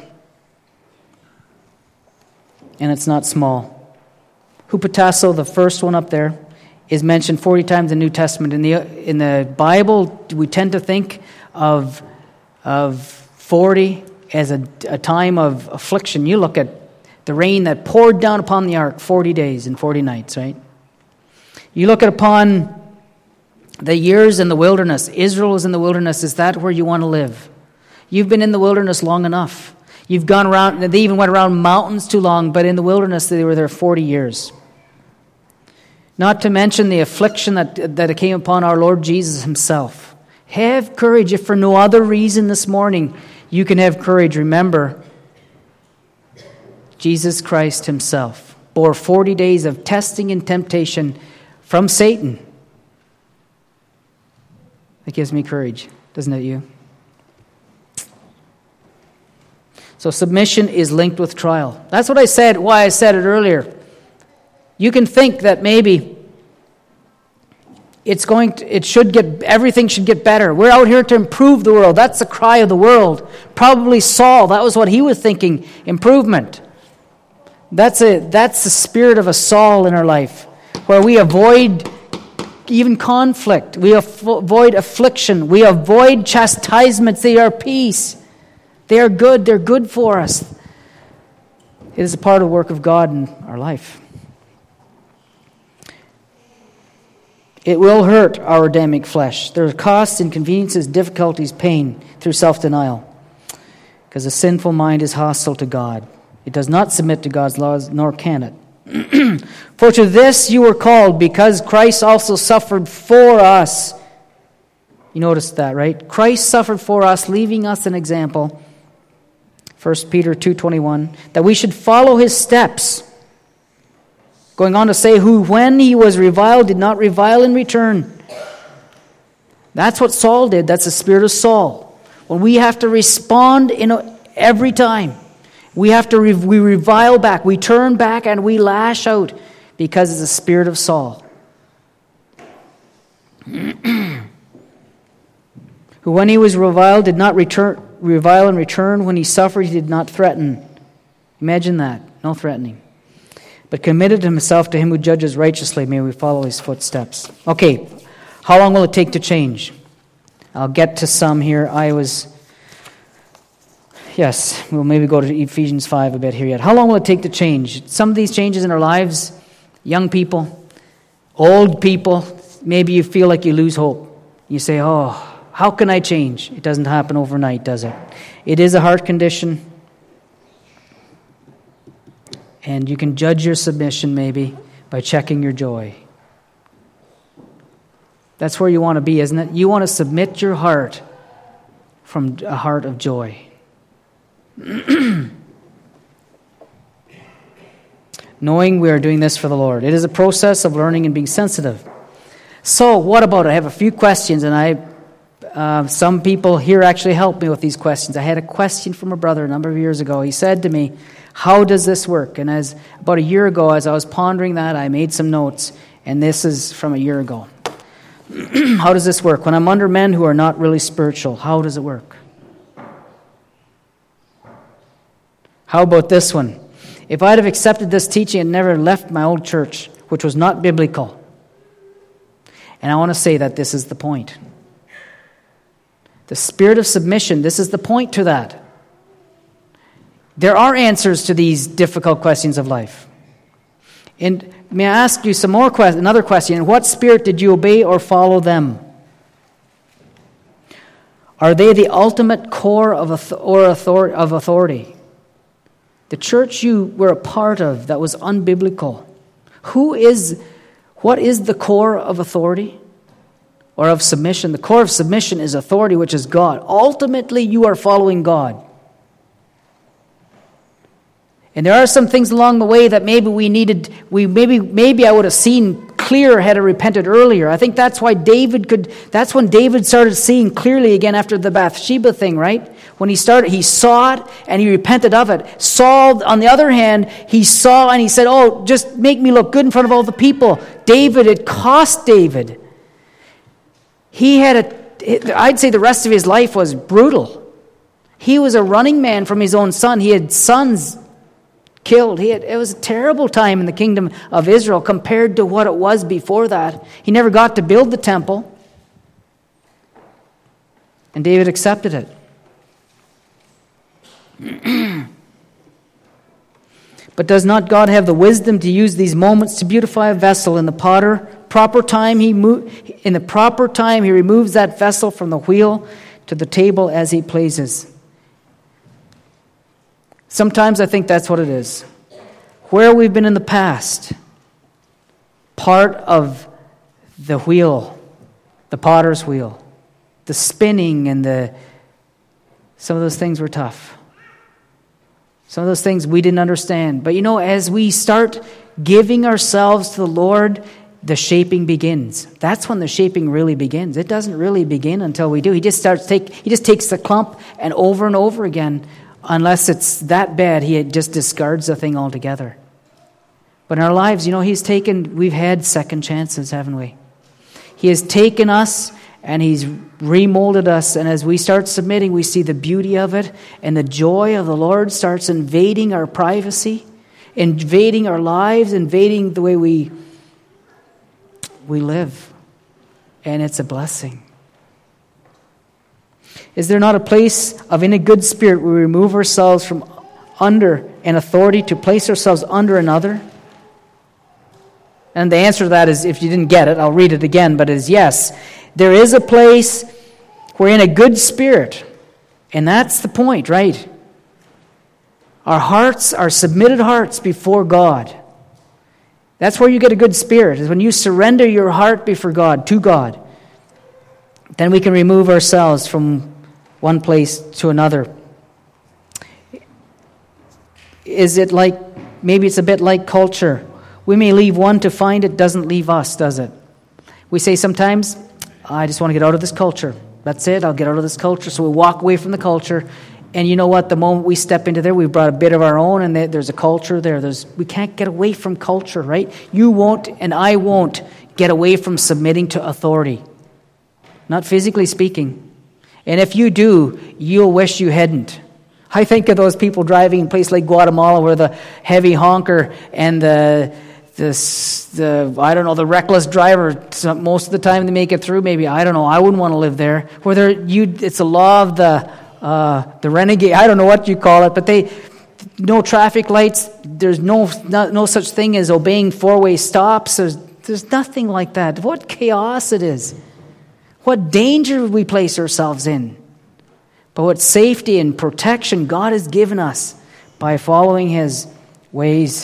And it's not small. Hupotasso, the first one up there, is mentioned forty times in the New Testament. In the in the Bible, we tend to think of, of forty as a, a time of affliction. You look at The rain that poured down upon the ark forty days and forty nights, right? You look at upon the years in the wilderness. Israel was in the wilderness. Is that where you want to live? You've been in the wilderness long enough. You've gone around, they even went around mountains too long, but in the wilderness they were there forty years. Not to mention the affliction that, that came upon our Lord Jesus himself. Have courage. If for no other reason this morning, you can have courage. Remember, Jesus Christ himself bore forty days of testing and temptation from Satan. That gives me courage, doesn't it you? So submission is linked with trial. That's what I said, why I said it earlier. You can think that maybe it's going to, it should get, everything should get better. We're out here to improve the world. That's the cry of the world. Probably Saul, that was what he was thinking, improvement. That's a that's the spirit of a Saul in our life, where we avoid even conflict. We avoid affliction. We avoid chastisements. They are peace. They are good. They're good for us. It is a part of the work of God in our life. It will hurt our Adamic flesh. There are costs, inconveniences, difficulties, pain through self-denial. Because a sinful mind is hostile to God. It does not submit to God's laws, nor can it. For to this you were called, because Christ also suffered for us. You noticed that, right? Christ suffered for us, leaving us an example. First Peter two twenty-one, that we should follow his steps. Going on to say, who when he was reviled did not revile in return. That's what Saul did. That's the spirit of Saul. When we have to respond in a, every time. We have to, re- we revile back. We turn back and we lash out because it's the spirit of Saul. Who when he was reviled did not return, revile in return. When he suffered, he did not threaten. Imagine that. No threatening. But committed himself to him who judges righteously. May we follow his footsteps. Okay, how long will it take to change? I'll get to some here. I was, yes, we'll maybe go to Ephesians five a bit here yet. How long will it take to change? Some of these changes in our lives, young people, old people, maybe you feel like you lose hope. You say, oh, how can I change? It doesn't happen overnight, does it? It is a heart condition. And you can judge your submission maybe by checking your joy. That's where you want to be, isn't it? You want to submit your heart from a heart of joy. Knowing we are doing this for the Lord. It is a process of learning and being sensitive. So, what about it? I have a few questions, and I, uh, some people here actually helped me with these questions. I had a question from a brother a number of years ago. He said to me, how does this work? And as about a year ago, as I was pondering that, I made some notes, and this is from a year ago. How does this work? When I'm under men who are not really spiritual, how does it work? How about this one? If I'd have accepted this teaching and never left my old church, which was not biblical, and I want to say that this is the point. The spirit of submission, this is the point to that. There are answers to these difficult questions of life. And may I ask you some more questions? Another question. In what spirit did you obey or follow them? Are they the ultimate core of or authority of authority? The church you were a part of that was unbiblical. Who is, what is the core of authority or of submission? The core of submission is authority, which is God. Ultimately, you are following God. And there are some things along the way that maybe we needed, we maybe maybe I would have seen clearer had I repented earlier. I think that's why David could, that's when David started seeing clearly again after the Bathsheba thing, right? When he started, he saw it and he repented of it. Saul, on the other hand, he saw and he said, oh, just make me look good in front of all the people. David, it cost David. He had a, I'd say the rest of his life was brutal. He was a running man from his own son. He had sons killed. He had, it was a terrible time in the kingdom of Israel compared to what it was before that. He never got to build the temple. And David accepted it. But does not God have the wisdom to use these moments to beautify a vessel in the potter? Proper time he mo- in the proper time he removes that vessel from the wheel to the table as he pleases. Sometimes I think that's what it is. Where we've been in the past, part of the wheel, the potter's wheel, the spinning and the some of those things were tough. Some of those things we didn't understand. But you know, as we start giving ourselves to the Lord, the shaping begins. That's when the shaping really begins. It doesn't really begin until we do. He just starts take. He just takes the clump, and over and over again, unless it's that bad, he just discards the thing altogether. But in our lives, you know, he's taken. We've had second chances, haven't we? He has taken us and he's remolded us, and as we start submitting, we see the beauty of it, and the joy of the Lord starts invading our privacy, invading our lives, invading the way we we live, and it's a blessing. Is there not a place of in a good spirit where we remove ourselves from under an authority to place ourselves under another? And the answer to that is, if you didn't get it, I'll read it again, but it is yes. There is a place where in a good spirit, and that's the point, right? Our hearts, our submitted hearts before God. That's where you get a good spirit, is when you surrender your heart before God, to God. Then we can remove ourselves from one place to another. Is it like, maybe it's a bit like culture. We may leave one to find it, doesn't leave us, does it? We say sometimes, I just want to get out of this culture. That's it, I'll get out of this culture. So we walk away from the culture. And you know what? The moment we step into there, we've brought a bit of our own, and there's a culture there. There's we can't get away from culture, right? You won't, and I won't get away from submitting to authority. Not physically speaking. And if you do, you'll wish you hadn't. I think of those people driving in a place like Guatemala where the heavy honker and the This, the I don't know, the reckless driver, most of the time they make it through, maybe, I don't know, I wouldn't want to live there. Where there, you, it's a law of the uh, the renegade, I don't know what you call it, but they, no traffic lights, there's no no, no such thing as obeying four-way stops, there's, there's nothing like that. What chaos it is. What danger we place ourselves in. But what safety and protection God has given us by following His ways.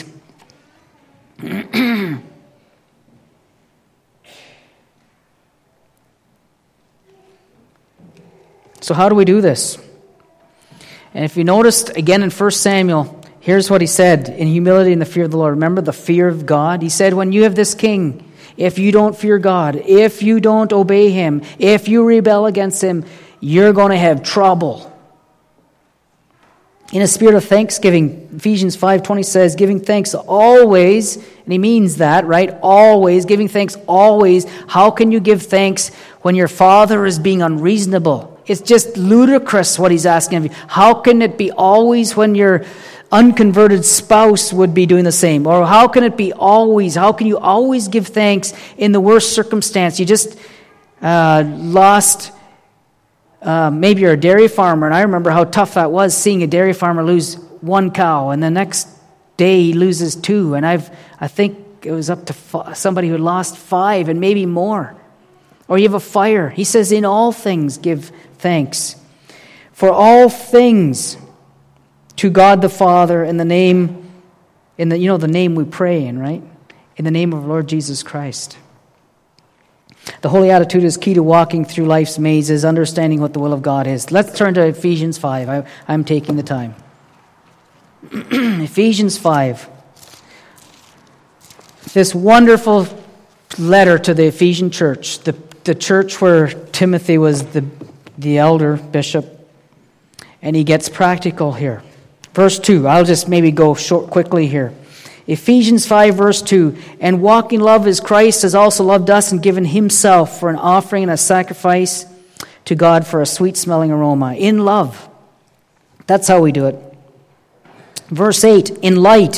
So how do we do this? And if you noticed again in First Samuel, here's what he said in humility and the fear of the Lord. Remember the fear of God? He said, when you have this king, if you don't fear God, if you don't obey Him, if you rebel against Him, you're going to have trouble. In a spirit of thanksgiving, Ephesians five twenty says, giving thanks always, and he means that, right? Always, giving thanks always. How can you give thanks when your father is being unreasonable? It's just ludicrous what he's asking of you. How can it be always when your unconverted spouse would be doing the same? Or how can it be always? How can you always give thanks in the worst circumstance? You just uh, lost... Uh, maybe you're a dairy farmer, and I remember how tough that was, seeing a dairy farmer lose one cow, and the next day he loses two, and I've I think it was up to f- somebody who lost five, and maybe more. Or you have a fire. He says, in all things give thanks. For all things to God the Father in the name, in the you know the name we pray in, right? In the name of Lord Jesus Christ. The holy attitude is key to walking through life's mazes, understanding what the will of God is. Let's turn to Ephesians five. I, I'm taking the time. Ephesians five. This wonderful letter to the Ephesian church, the, the church where Timothy was the, the elder bishop, and he gets practical here. Verse two. I'll just maybe go short quickly here. Ephesians five, verse two, and walk in love as Christ has also loved us and given Himself for an offering and a sacrifice to God for a sweet-smelling aroma. In love. That's how we do it. Verse eight, in light.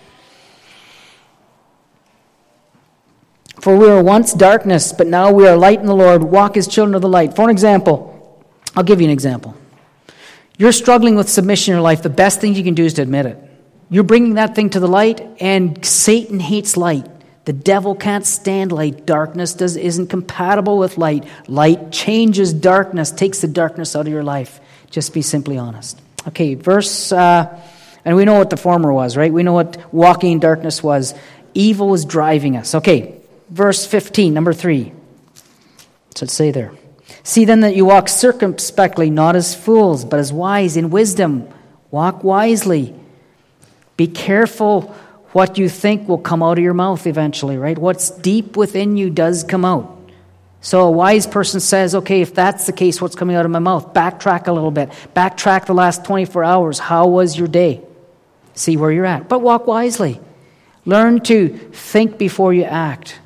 For we were once darkness, but now we are light in the Lord. Walk as children of the light. For an example, I'll give you an example. You're struggling with submission in your life. The best thing you can do is to admit it. You're bringing that thing to the light, and Satan hates light. The devil can't stand light. Darkness does, isn't compatible with light. Light changes darkness, takes the darkness out of your life. Just be simply honest. Okay, verse, uh, and we know what the former was, right? We know what walking in darkness was. Evil was driving us. Okay, verse fifteen, number three. So let's say there. See then that you walk circumspectly, not as fools, but as wise in wisdom. Walk wisely. Be careful what you think will come out of your mouth eventually, right? What's deep within you does come out. So a wise person says, okay, if that's the case, what's coming out of my mouth? Backtrack a little bit. Backtrack the last twenty-four hours. How was your day? See where you're at. But walk wisely. Learn to think before you act.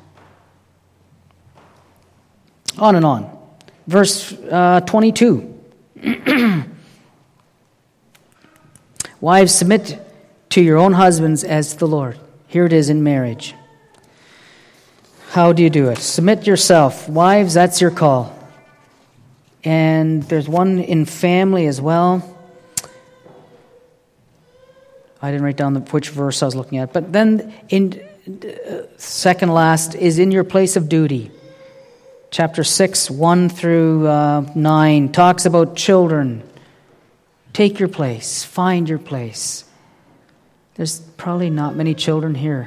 On and on. Verse uh, twenty-two. Wives, submit to your own husbands as to the Lord. Here it is in marriage. How do you do it? Submit yourself. Wives, that's your call. And there's one in family as well. I didn't write down the, which verse I was looking at. But then in uh, second last is in your place of duty. Chapter six, one through uh, nine, talks about children. Take your place. Find your place. There's probably not many children here.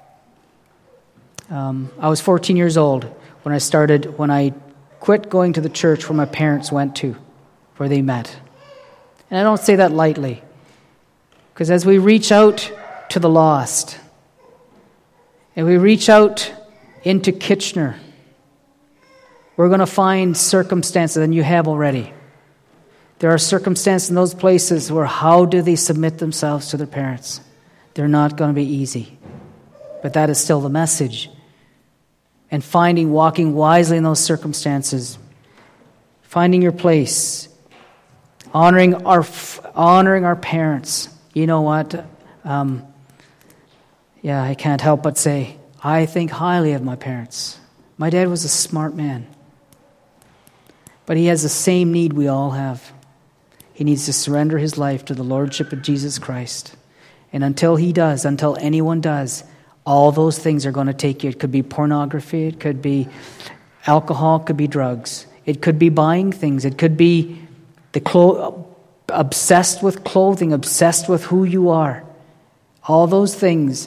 Um, I was fourteen years old when I started, when I quit going to the church where my parents went to, where they met. And I don't say that lightly, because as we reach out to the lost, and we reach out into Kitchener, we're going to find circumstances, and you have already. There are circumstances in those places where how do they submit themselves to their parents? They're not going to be easy. But that is still the message. And finding, walking wisely in those circumstances, finding your place, honoring our honoring our parents. You know what? Um, yeah, I can't help but say, I think highly of my parents. My dad was a smart man. But he has the same need we all have. He needs to surrender his life to the Lordship of Jesus Christ. And until he does, until anyone does, all those things are going to take you. It could be pornography, it could be alcohol, it could be drugs. It could be buying things. It could be the clo- obsessed with clothing, obsessed with who you are. All those things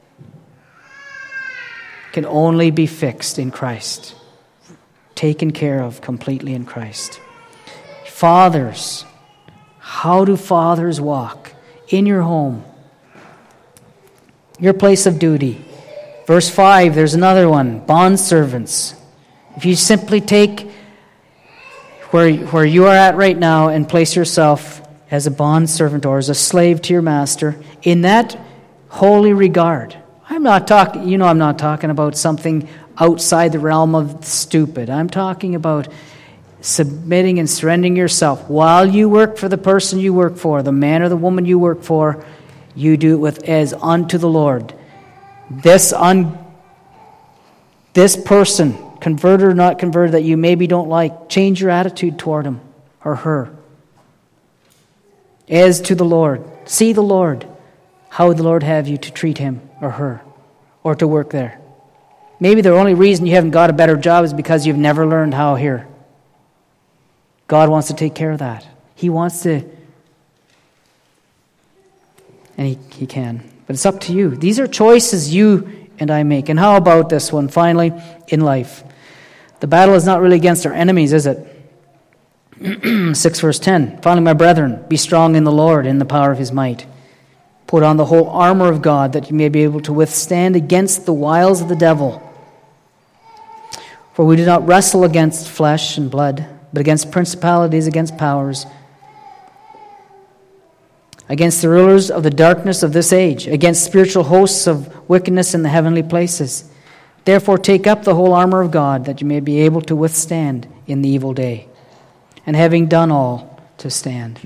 can only be fixed in Christ, taken care of completely in Christ. Fathers, how do fathers walk in your home? Your place of duty. Verse five, there's another one. Bondservants. If you simply take where, where you are at right now and place yourself as a bondservant or as a slave to your master, in that holy regard. I'm not talking, you know I'm not talking about something outside the realm of stupid. I'm talking about submitting and surrendering yourself. While you work for the person you work for, the man or the woman you work for, you do it with as unto the Lord. This un, this person, converted or not converted, that you maybe don't like, change your attitude toward him or her. As to the Lord. See the Lord. How would the Lord have you to treat him or her or to work there? Maybe the only reason you haven't got a better job is because you've never learned how here. God wants to take care of that. He wants to, and he, he can. But it's up to you. These are choices you and I make. And how about this one, finally, in life? The battle is not really against our enemies, is it? six verse ten. Finally, my brethren, be strong in the Lord, in the power of his might. Put on the whole armor of God, that you may be able to withstand against the wiles of the devil. For we do not wrestle against flesh and blood, but against principalities, against powers, against the rulers of the darkness of this age, against spiritual hosts of wickedness in the heavenly places. Therefore take up the whole armor of God, that you may be able to withstand in the evil day, and having done all, to stand.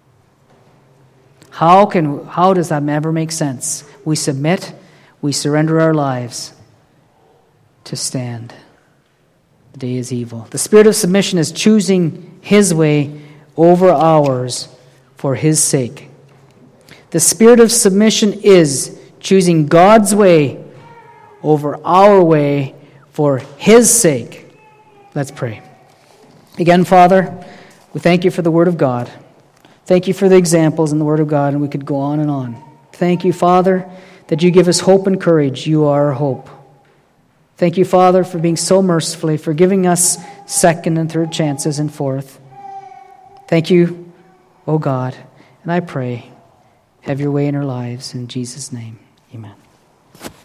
How can how does that ever make sense? We submit, we surrender our lives to stand. The day is evil. The spirit of submission is choosing his way over ours for his sake. The spirit of submission is choosing God's way over our way for His sake. Let's pray. Again, Father, we thank you for the Word of God. Thank you for the examples in the Word of God, and we could go on and on. Thank you, Father, that you give us hope and courage. You are our hope. Thank you, Father, for being so mercifully, for giving us second and third chances and fourth. Thank you, O God, and I pray, have your way in our lives. In Jesus' name, amen.